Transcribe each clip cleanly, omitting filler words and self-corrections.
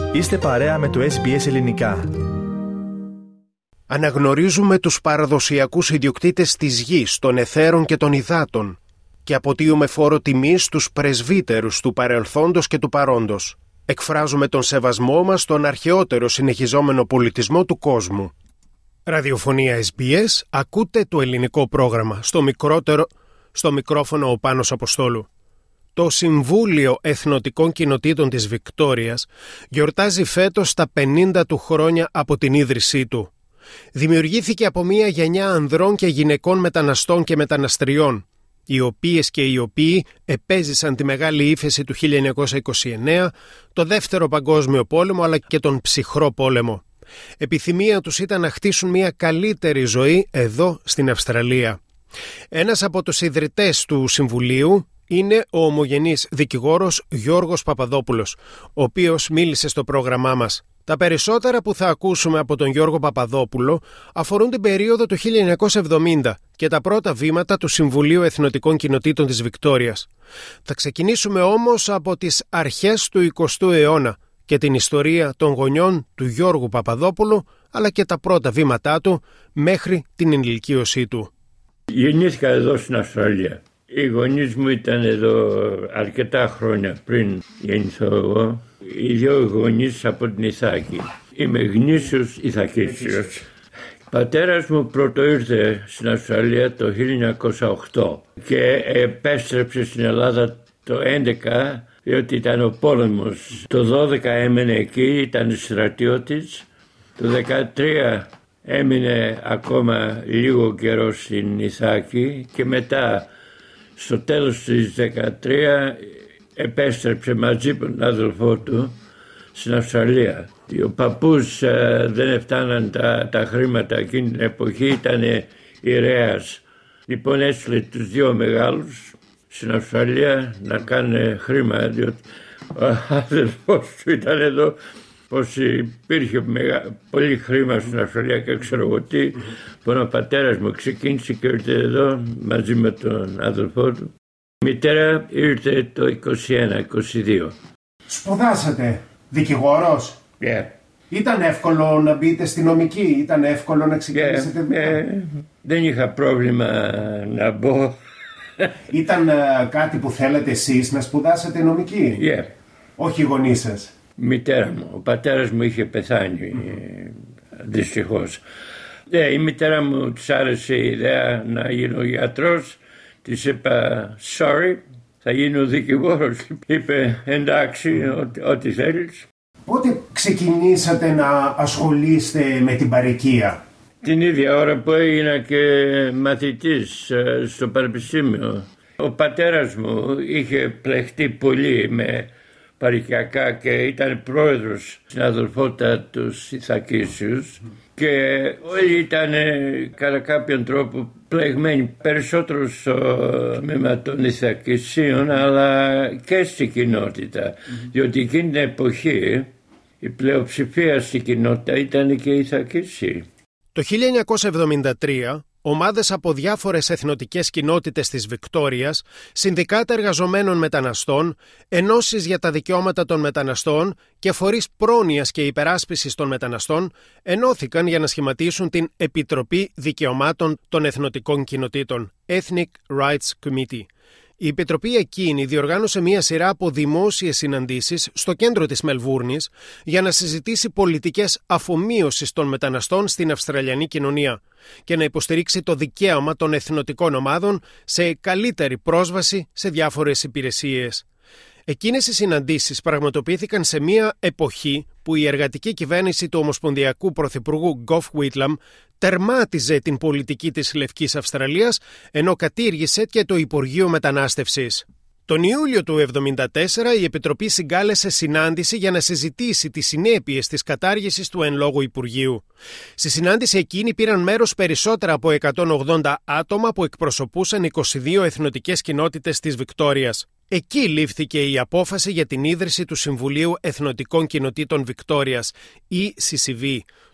Είστε παρέα με το SBS Ελληνικά. Αναγνωρίζουμε τους παραδοσιακούς ιδιοκτήτες της γης, των αιθέρων και των υδάτων και αποτείουμε φόρο τιμής στους πρεσβύτερους του παρελθόντος και του παρόντος. Εκφράζουμε τον σεβασμό μας στον αρχαιότερο συνεχιζόμενο πολιτισμό του κόσμου. Ραδιοφωνία SBS, ακούτε το ελληνικό πρόγραμμα. Στο μικρόφωνο ο Πάνος Αποστόλου. Το Συμβούλιο Εθνοτικών Κοινοτήτων της Βικτόριας γιορτάζει φέτος τα 50 του χρόνια από την ίδρυσή του. Δημιουργήθηκε από μια γενιά ανδρών και γυναικών μεταναστών και μεταναστριών, οι οποίες και οι οποίοι επέζησαν τη μεγάλη ύφεση του 1929, το Δεύτερο Παγκόσμιο Πόλεμο αλλά και τον Ψυχρό Πόλεμο. Επιθυμία τους ήταν να χτίσουν μια καλύτερη ζωή εδώ στην Αυστραλία. Ένας από τους ιδρυτές του Συμβουλίου είναι ο ομογενής δικηγόρος Γιώργος Παπαδόπουλος, ο οποίος μίλησε στο πρόγραμμά μας. Τα περισσότερα που θα ακούσουμε από τον Γιώργο Παπαδόπουλο αφορούν την περίοδο του 1970 και τα πρώτα βήματα του Συμβουλίου Εθνοτικών Κοινοτήτων της Βικτόριας. Θα ξεκινήσουμε όμως από τις αρχές του 20ου αιώνα και την ιστορία των γονιών του Γιώργου Παπαδόπουλου, αλλά και τα πρώτα βήματά του μέχρι την ενηλικίωσή του. Γεννήθηκα εδώ στην Αυστραλία. Οι γονείς μου ήταν εδώ αρκετά χρόνια πριν γεννηθώ εγώ. Οι δύο γονείς από την Ιθάκη. Είμαι γνήσιος Ιθακίσιος. Πατέρας μου πρώτο ήρθε στην Αυστραλία το 1908 και επέστρεψε στην Ελλάδα το 11 διότι ήταν ο πόλεμος. Το 12 έμενε εκεί, ήταν στρατιώτης. Το 13 έμεινε ακόμα λίγο καιρό στην Ιθάκη και μετά στο τέλος της 13 επέστρεψε μαζί με τον αδελφό του στην Αυστραλία. Ο παππούς δεν έφταναν τα χρήματα εκείνη την εποχή, ήταν ιερέας. Λοιπόν έστειλε τους δύο μεγάλους στην Αυστραλία να κάνουν χρήμα, διότι ο αδελφός του ήταν εδώ. Πως υπήρχε πολύ χρήμα στην Αυστραλία και ξέρω εγώ τι. Ο πατέρας μου ξεκίνησε και ήρθε εδώ μαζί με τον αδελφό του. Η μητέρα ήρθε το 21-22. Σπουδάσατε δικηγόρος? Yeah. Ήταν εύκολο να μπείτε στη νομική? Ήταν εύκολο να ξεκινήσετε δουλειά? Δεν είχα πρόβλημα να μπω. Ήταν κάτι που θέλετε εσείς να σπουδάσετε νομική? Yeah. Όχι οι γονείς σας? Μητέρα μου. Ο πατέρας μου είχε πεθάνει δυστυχώς. Η μητέρα μου της άρεσε η ιδέα να γίνω γιατρός. Της είπα sorry, θα γίνω δικηγόρος. Είπε εντάξει, ό,τι θέλεις. Πότε ξεκινήσατε να ασχολείστε με την παροικία? Την ίδια ώρα που έγινα και μαθητής στο πανεπιστήμιο. Ο πατέρας μου είχε πλεχτεί πολύ με παροικιακά και ήταν πρόεδρος στην αδελφότητα τους Ιθακίσιους και όλοι ήταν κατά κάποιον τρόπο πλεγμένοι περισσότερο στο τμήμα των Ιθακίσιων αλλά και στην κοινότητα, διότι εκείνη την εποχή η πλειοψηφία στην κοινότητα ήταν και οι Ιθακίσιοι. Το 1973 ομάδες από διάφορες εθνοτικές κοινότητες της Βικτόριας, συνδικάτα εργαζομένων μεταναστών, ενώσεις για τα δικαιώματα των μεταναστών και φορείς πρόνοιας και υπεράσπισης των μεταναστών ενώθηκαν για να σχηματίσουν την Επιτροπή Δικαιωμάτων των Εθνοτικών Κοινοτήτων, Ethnic Rights Committee. Η Επιτροπή εκείνη διοργάνωσε μία σειρά από δημόσιες συναντήσεις στο κέντρο της Μελβούρνης για να συζητήσει πολιτικές αφομοίωσης των μεταναστών στην Αυστραλιανή κοινωνία και να υποστηρίξει το δικαίωμα των εθνοτικών ομάδων σε καλύτερη πρόσβαση σε διάφορες υπηρεσίες. Εκείνες οι συναντήσεις πραγματοποιήθηκαν σε μία εποχή που η εργατική κυβέρνηση του Ομοσπονδιακού Πρωθυπουργού Gough Whitlam τερμάτιζε την πολιτική της Λευκής Αυστραλίας, ενώ κατήργησε και το Υπουργείο Μετανάστευσης. Τον Ιούλιο του 1974 η Επιτροπή συγκάλεσε συνάντηση για να συζητήσει τις συνέπειες της κατάργησης του εν λόγω Υπουργείου. Στη συνάντηση εκείνη πήραν μέρος περισσότερα από 180 άτομα που εκπροσωπούσαν 22 εθνοτικές κοινότητες της Βικτόριας. Εκεί λήφθηκε η απόφαση για την ίδρυση του Συμβουλίου Εθνοτικών Κοινοτήτων Βικτόριας, ECCV,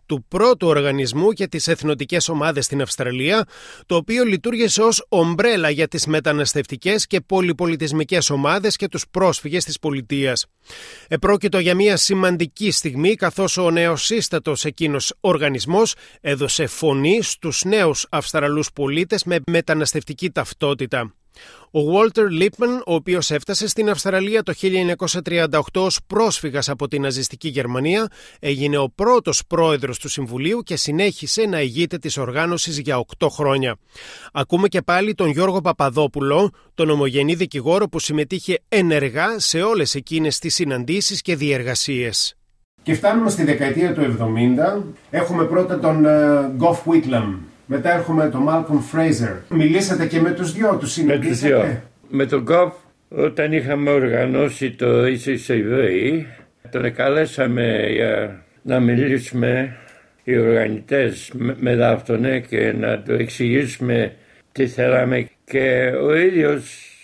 του πρώτου οργανισμού για τις εθνοτικές ομάδες στην Αυστραλία, το οποίο λειτουργήσε ως ομπρέλα για τις μεταναστευτικές και πολυπολιτισμικές ομάδες και τους πρόσφυγες της πολιτείας. Επρόκειτο για μια σημαντική στιγμή, καθώς ο νεοσύστατος εκείνος οργανισμός έδωσε φωνή στους νέους Αυστραλούς πολίτες με μεταναστευτική ταυτότητα. Ο Walter Lippmann, ο οποίος έφτασε στην Αυστραλία το 1938 ως πρόσφυγας από την ναζιστική Γερμανία, έγινε ο πρώτος πρόεδρος του Συμβουλίου και συνέχισε να ηγείται της οργάνωσης για 8 χρόνια. Ακούμε και πάλι τον Γιώργο Παπαδόπουλο, τον ομογενή δικηγόρο που συμμετείχε ενεργά σε όλες εκείνες τις συναντήσεις και διεργασίες. Και φτάνουμε στη δεκαετία του 70. Έχουμε πρώτα τον Gough Whitlam. Μετά έχουμε τον Malcolm Fraser. Μιλήσατε και με τους δυο, τους συναντήσατε? Με τον Gough, όταν είχαμε οργανώσει το ECCV, τον καλέσαμε για να μιλήσουμε οι οργανητές με δάφτονε και να του εξηγήσουμε τι θέλαμε, και ο ίδιος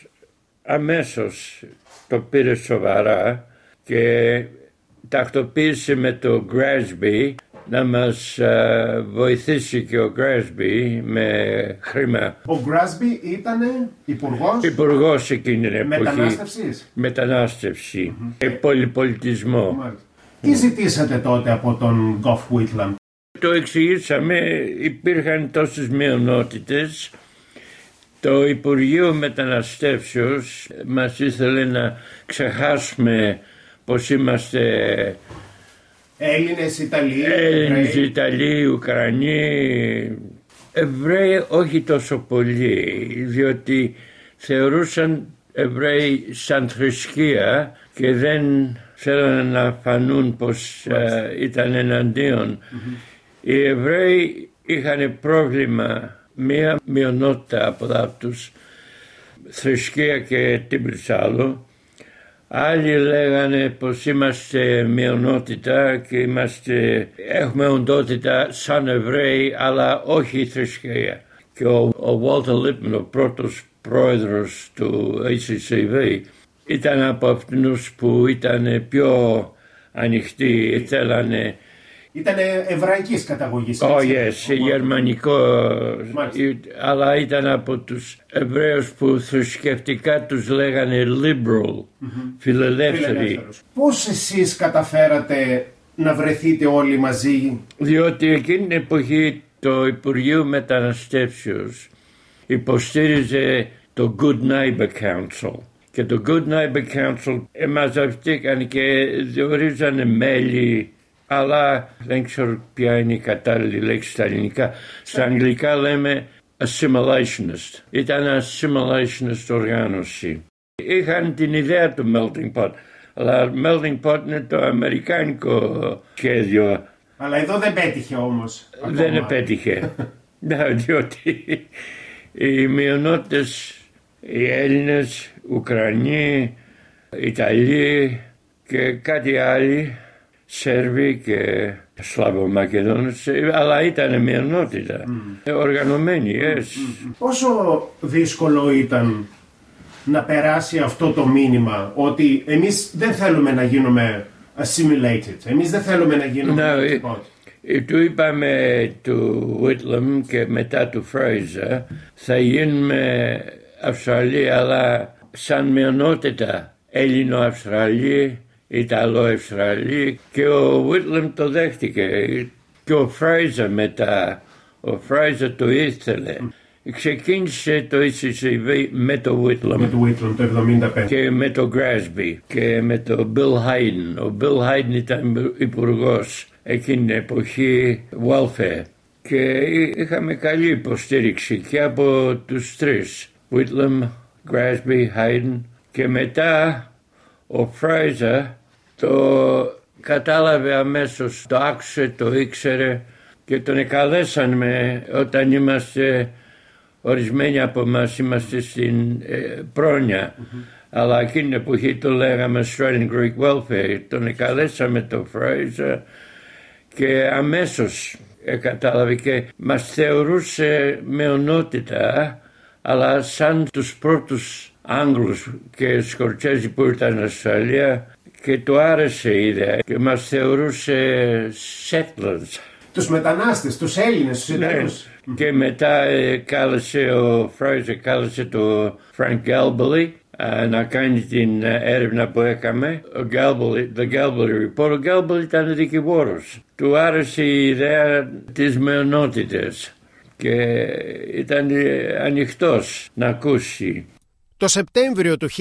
αμέσως το πήρε σοβαρά και τακτοποίησε με το Grasby να μας βοηθήσει, και ο Grasby με χρήμα. Ο Grasby ήταν υπουργός εκείνη την εποχή. Μετανάστευση και πολυπολιτισμό. Τι ζητήσατε τότε από τον Gough Whitlam? Το εξηγήσαμε, υπήρχαν τόσες μειονότητες. Το Υπουργείο Μεταναστεύσεως μας ήθελε να ξεχάσουμε πως είμαστε Έλληνες, Ιταλοί, Ουκρανοί, Εβραίοι όχι τόσο πολύ, διότι θεωρούσαν Εβραίοι σαν θρησκεία και δεν θέλανε να φανούν πως ήταν εναντίον. Οι Εβραίοι είχαν πρόβλημα, μία μειονότητα από αυτούς, θρησκεία και τίποτα άλλο. Άλλοι λέγανε πως είμαστε μειονότητα και έχουμε οντότητα σαν Εβραίοι, αλλά όχι θρησκεία. Και ο Walter Lippmann, ο πρώτος πρόεδρος του ACCV, ήταν από αυτούς που ήταν πιο ανοιχτοί, θέλανε. Ήταν εβραϊκής καταγωγής. Γερμανικό, αλλά ήταν από τους Εβραίους που θρησκευτικά τους λέγανε liberal, φιλελεύθεροι. Πώς εσείς καταφέρατε να βρεθείτε όλοι μαζί? Διότι εκείνη την εποχή το Υπουργείο Μεταναστεύσεως υποστήριζε το Good Neighbor Council. Και το Good Neighbor Council μαζευτήκαν και διορίζανε μέλη, αλλά δεν ξέρω ποια είναι η κατάλληλη λέξη στα ελληνικά. Στα αγγλικά λέμε assimilationist. Ήταν assimilationist οργάνωση. Είχαν την ιδέα του melting pot, αλλά melting pot είναι το αμερικάνικο σχέδιο. Αλλά εδώ δεν πέτυχε όμως. Δεν επέτυχε. Διότι οι μειονότητες, οι Έλληνες, Ουκρανοί, Ιταλοί και κάτι άλλοι, Σέρβοι και Σλαβομακεδόνες, αλλά ήταν μειονότητα, οργανωμένοι. Πόσο δύσκολο ήταν να περάσει αυτό το μήνυμα ότι εμείς δεν θέλουμε να γίνουμε assimilated, εμείς δεν θέλουμε να γίνουμε του είπαμε του Whitlam και μετά του Fraser, θα γίνουμε Αυστραλοί, αλλά σαν μειονότητα Έλληνο-Αυστραλοί, Ιταλό-Αυστραλοί, και ο Whitlam το δέχτηκε και ο Fraser μετά. Ο Fraser το ήθελε. Ξεκίνησε το ECCV με το Whitlam, το 1975, και με το Grasby και με το Bill Hayden. Ο Bill Hayden ήταν υπουργός εκείνη την εποχή welfare και είχαμε καλή υποστήριξη και από τους τρεις, Whitlam, Grasby, Hayden, και μετά ο Fraser το κατάλαβε αμέσως, το άκουσε, το ήξερε και τον εκαλέσαμε όταν είμαστε, ορισμένοι από εμάς είμαστε στην πρόνοια, αλλά εκείνη την εποχή το λέγαμε Australian Greek Welfare. Τον εκαλέσαμε το Fraser και αμέσως κατάλαβε και μας θεωρούσε μειονότητα, αλλά σαν τους πρώτους Άγγλους και Σκοτσέζοι που ήρθαν στην Αυστραλία, και του άρεσε η ιδέα και μας θεωρούσε settlers. τους μετανάστες, τους Έλληνες, τους Ιταλούς. Ναι. Και μετά ο Φράιζερ κάλεσε το Frank Galbally να κάνει την έρευνα που έκαμε. The Galbally Report. Ο Galbally ήταν δικηγόρος. Του άρεσε η ιδέα της μειονότητας και ήταν ανοιχτός να ακούσει. Το Σεπτέμβριο του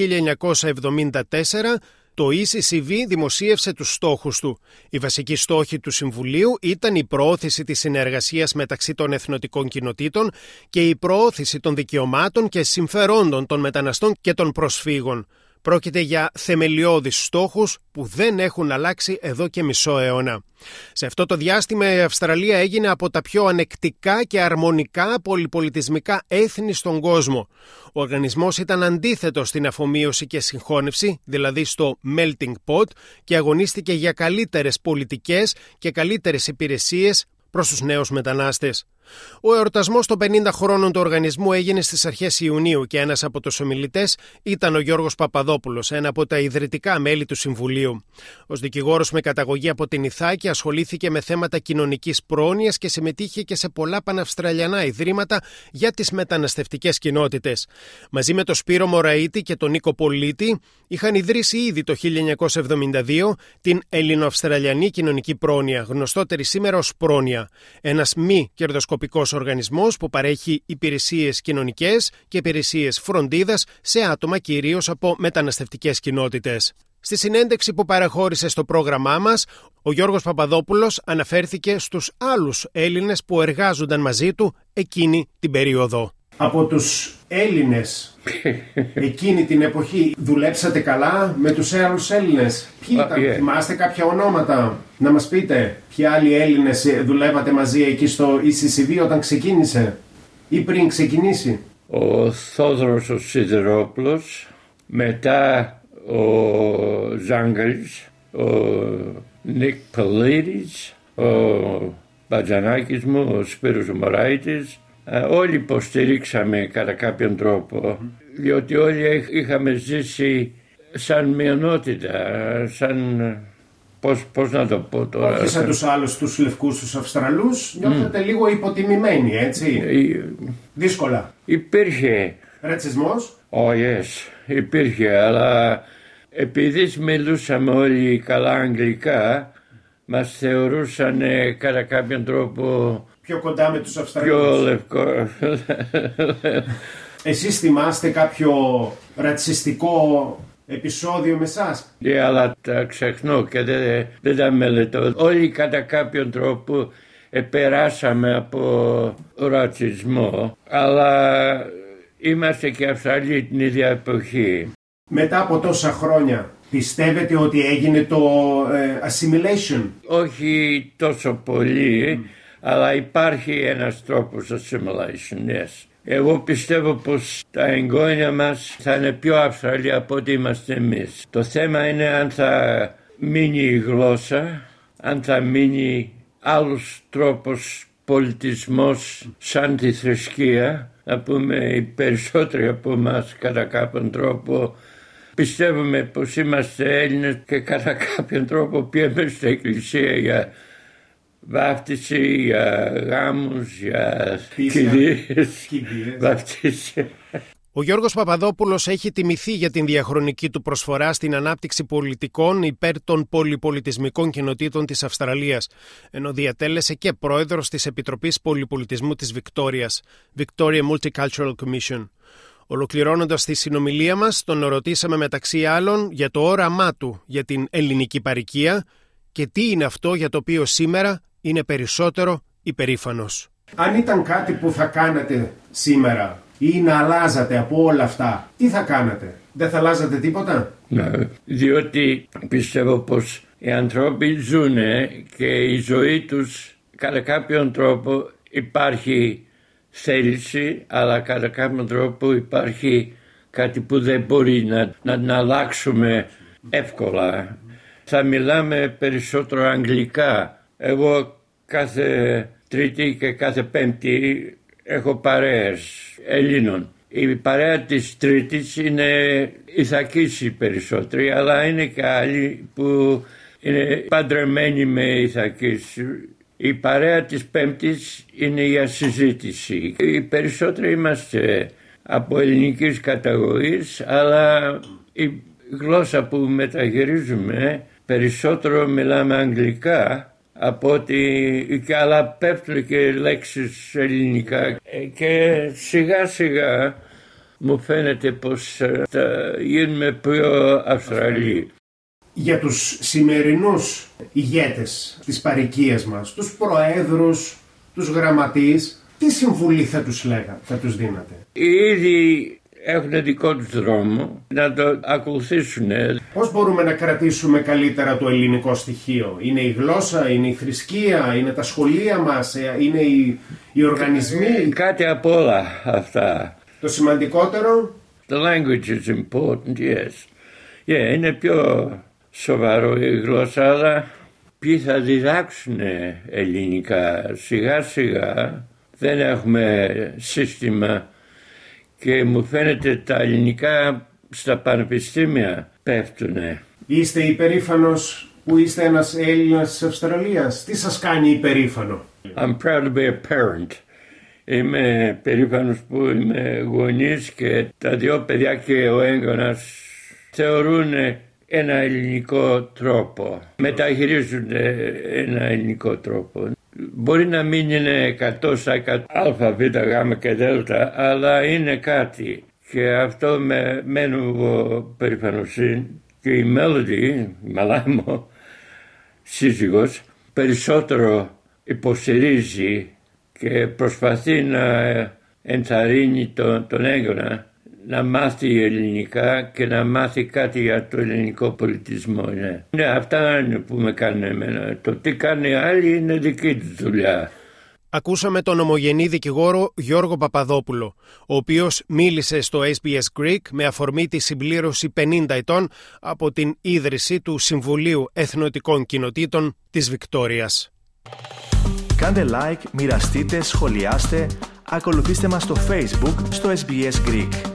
1974 το ECCV δημοσίευσε τους στόχους του. Οι βασικοί στόχοι του Συμβουλίου ήταν η προώθηση της συνεργασίας μεταξύ των εθνοτικών κοινοτήτων και η προώθηση των δικαιωμάτων και συμφερόντων των μεταναστών και των προσφύγων. Πρόκειται για θεμελιώδεις στόχους που δεν έχουν αλλάξει εδώ και μισό αιώνα. Σε αυτό το διάστημα η Αυστραλία έγινε από τα πιο ανεκτικά και αρμονικά πολυπολιτισμικά έθνη στον κόσμο. Ο οργανισμός ήταν αντίθετος στην αφομοίωση και συγχώνευση, δηλαδή στο melting pot, και αγωνίστηκε για καλύτερες πολιτικές και καλύτερες υπηρεσίες προς τους νέους μετανάστες. Ο εορτασμός των 50 χρόνων του οργανισμού έγινε στις αρχές Ιουνίου και ένας από τους ομιλητές ήταν ο Γιώργος Παπαδόπουλος, ένα από τα ιδρυτικά μέλη του Συμβουλίου. Ως δικηγόρος με καταγωγή από την Ιθάκη ασχολήθηκε με θέματα κοινωνικής πρόνοιας και συμμετείχε και σε πολλά παναυστραλιανά ιδρύματα για τις μεταναστευτικές κοινότητες. Μαζί με τον Σπύρο Μωραΐτη και τον Νίκο Πολίτη είχαν ιδρύσει ήδη το 1972 την Ελληνοαυστραλιανή Κοινωνική Πρόνοια, γνωστότερη σήμερα ως Πρόνοια, ένας μη κερδοσκοπικός οργανισμός που παρέχει υπηρεσίες κοινωνικές και υπηρεσίες φροντίδας σε άτομα κυρίως από μεταναστευτικές κοινότητες. Στη συνέντευξη που παραχώρησε στο πρόγραμμά μας, ο Γιώργος Παπαδόπουλος αναφέρθηκε στους άλλους Έλληνες που εργάζονταν μαζί του εκείνη την περίοδο. Από τους Έλληνες εκείνη την εποχή δουλέψατε καλά με τους άλλους Έλληνες? Ποιοι ήταν, θυμάστε κάποια ονόματα? Να μας πείτε ποιοι άλλοι Έλληνες δουλεύατε μαζί εκεί στο ECCV όταν ξεκίνησε ή πριν ξεκινήσει? Ο Θόδωρος ο Σιδερόπουλος, μετά ο Ζάγκαλης, ο Νίκ Παλίδης, ο Μπατζανάκης μου, ο Σπύρος ο Μωράιτης. Όλοι υποστηρίξαμε κατά κάποιον τρόπο, διότι όλοι είχαμε ζήσει σαν μειονότητα, σαν... Πώς να το πω τώρα... Όχι σαν τους άλλους, τους λευκούς, τους Αυστραλούς, νιώθετε λίγο υποτιμημένοι, έτσι? Δύσκολα. Υπήρχε... Ρατσισμός? Yes, υπήρχε, αλλά επειδή μιλούσαμε όλοι καλά αγγλικά, μας θεωρούσαν κατά κάποιον τρόπο... Πιο κοντά με τους Αυστραλούς. Πιο λευκό. Εσείς θυμάστε κάποιο ρατσιστικό επεισόδιο με εσάς? Αλλά τα ξεχνώ και δεν τα μελετώ. Όλοι κατά κάποιον τρόπο περάσαμε από ρατσισμό, αλλά είμαστε και Αυστραλοί την ίδια εποχή. Μετά από τόσα χρόνια, πιστεύετε ότι έγινε το assimilation? Όχι τόσο πολύ, αλλά υπάρχει ένας τρόπος assimilation, yes. Εγώ πιστεύω πως τα εγγόνια μας θα είναι πιο Αυστραλοί από ό,τι είμαστε εμείς. Το θέμα είναι αν θα μείνει η γλώσσα, αν θα μείνει άλλος τρόπος πολιτισμός σαν τη θρησκεία. Να πούμε οι περισσότεροι από εμάς κατά κάποιον τρόπο πιστεύουμε πως είμαστε Έλληνες και κατά κάποιον τρόπο πήγαμε στην εκκλησία για βάφτιση, για γάμους, για κηδείες, βάφτιση. Ο Γιώργος Παπαδόπουλος έχει τιμηθεί για την διαχρονική του προσφορά στην ανάπτυξη πολιτικών υπέρ των πολυπολιτισμικών κοινοτήτων της Αυστραλίας, ενώ διατέλεσε και πρόεδρος της Επιτροπής Πολυπολιτισμού της Βικτόριας, Victoria Multicultural Commission. Ολοκληρώνοντας τη συνομιλία μας, τον ρωτήσαμε μεταξύ άλλων για το όραμά του για την ελληνική παροικία και τι είναι αυτό για το οποίο σήμερα είναι περισσότερο υπερήφανος. Αν ήταν κάτι που θα κάνατε σήμερα ή να αλλάζατε από όλα αυτά, τι θα κάνατε? Δεν θα αλλάζατε τίποτα? Ναι, διότι πιστεύω πως οι άνθρωποι ζουν και η ζωή τους κατά κάποιον τρόπο υπάρχει θέληση, αλλά κατά κάποιον τρόπο υπάρχει κάτι που δεν μπορεί να αλλάξουμε εύκολα. Θα μιλάμε περισσότερο αγγλικά. Εγώ κάθε Τρίτη και κάθε Πέμπτη έχω παρέες Ελλήνων. Η παρέα της Τρίτης είναι Ιθακής οι περισσότεροι, αλλά είναι και άλλοι που είναι παντρεμένοι με Ιθακής. Η παρέα της Πέμπτης είναι για συζήτηση. Οι περισσότεροι είμαστε από ελληνικής καταγωγής, αλλά η γλώσσα που μεταχειρίζουμε περισσότερο μιλάμε αγγλικά από ότι και άλλα πέφτουν και λέξεις ελληνικά και σιγά σιγά μου φαίνεται πως θα γίνουμε πιο Αυστραλοί. Για τους σημερινούς ηγέτες της παροικίας μας, τους προέδρους, τους γραμματείς, τι συμβουλή θα τους δίνατε? Ήδη έχουν δικό τους δρόμο να το ακολουθήσουν. Πώς μπορούμε να κρατήσουμε καλύτερα το ελληνικό στοιχείο? Είναι η γλώσσα, είναι η θρησκεία, είναι τα σχολεία μας, είναι οι οργανισμοί? Κάτι από όλα αυτά. Το σημαντικότερο? The language is important, yes. Είναι πιο σοβαρό η γλώσσα, αλλά ποιοι θα διδάξουν ελληνικά? Σιγά σιγά δεν έχουμε σύστημα και μου φαίνεται τα ελληνικά στα πανεπιστήμια πέφτουνε. Είστε υπερήφανος που είστε ένας Έλληνας της Αυστραλίας? Τι σας κάνει υπερήφανο? I'm proud to be a parent. Είμαι περήφανος που είμαι γονής και τα δύο παιδιά και ο έγκονας θεωρούν ένα ελληνικό τρόπο. Μεταχειρίζονται ένα ελληνικό τρόπο. Μπορεί να μην είναι 100% α, β, γ και δ, αλλά είναι κάτι. Και αυτό με μένω περήφανος. Και η Μέλοντι, η Μαλάμο, σύζυγος, περισσότερο υποστηρίζει και προσπαθεί να ενθαρρύνει τον έγκονα να μάθει ελληνικά και να μάθει κάτι για το ελληνικό πολιτισμό. Αυτά είναι που με κάνουν εμένα. Το τι κάνει άλλοι είναι δική του δουλειά. Ακούσαμε τον ομογενή δικηγόρο Γιώργο Παπαδόπουλο, ο οποίος μίλησε στο SBS Greek με αφορμή τη συμπλήρωση 50 ετών από την ίδρυση του Συμβουλίου Εθνοτικών Κοινοτήτων της Βικτόριας. Κάντε like, μοιραστείτε, σχολιάστε, ακολουθήστε μας στο Facebook στο SBS Greek.